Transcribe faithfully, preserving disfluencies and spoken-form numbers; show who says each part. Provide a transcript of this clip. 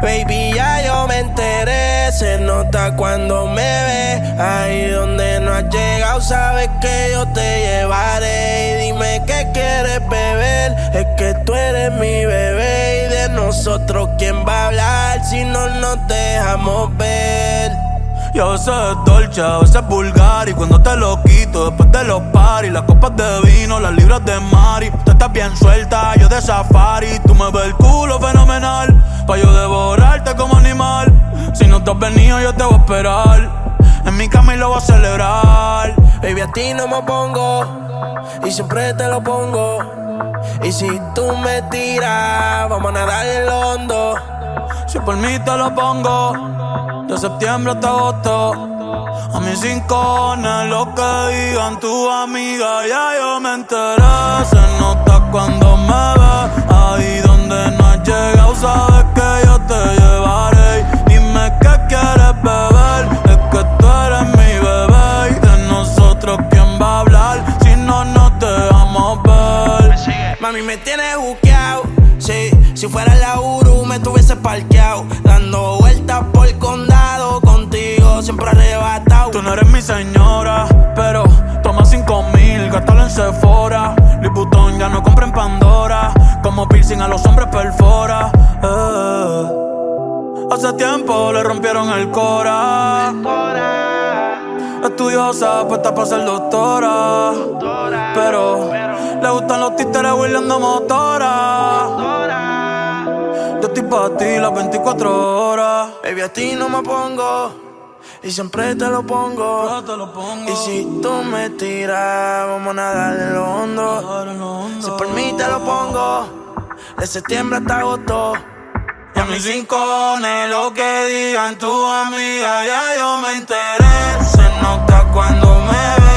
Speaker 1: Baby, ya yo me enteré. Se nota cuando me ves. Ahí donde no has llegado, sabes que yo te llevaré. Y dime qué quieres beber. Es que tú eres mi bebé. Y de nosotros, ¿quién va a hablar si no nos dejamos ver?
Speaker 2: Y a veces es dolce, a veces es vulgar. Y cuando te lo quito, después de los paris, las copas de vino, las libras de Mari. Tú estás bien suelta, yo de safari. Tú me ves el culo fenomenal, pa' yo devorarte como animal. Si no te has venido, yo te voy a esperar en mi cama y lo voy a celebrar.
Speaker 1: Baby, a ti no me opongo y siempre te lo pongo. Y si tú me tiras, vamos a nadar en lo hondo.
Speaker 2: Si por mí te lo pongo, de septiembre hasta agosto. A mis cincones, lo que digan tu amiga, ya yo me enteré. Se nota cuando me ves. Ahí donde no has llegado, sabes que yo te llevaré. Dime qué quieres beber, es que tú eres mi bebé. Y de nosotros, ¿quién va a hablar si no nos dejamos ver?
Speaker 1: Mami, me tienes buqueado. Sí, si fuera la Uru me tuviese parqueado, dando vueltas por el condado, contigo siempre arrebatado.
Speaker 2: Tú no eres mi señora, pero toma cinco mil, gástalo en Sephora. Louis Vuitton ya no compra en Pandora, como piercing a los hombres perfora. eh. Hace tiempo le rompieron el cora. Estudiosa, puesta para ser doctora, pero le gustan los títeres huirleando motora. Yo estoy pa' ti las veinticuatro horas.
Speaker 1: Baby, a ti no me pongo y siempre te lo pongo.
Speaker 2: Yo te lo pongo.
Speaker 1: Y si tú me tiras, vamos a nadar en lo hondo. Si por mí te lo pongo, de septiembre hasta agosto.
Speaker 2: Y a mis rincones, lo que digan tu amiga, ya yo me enteré. Se nota cuando me ves.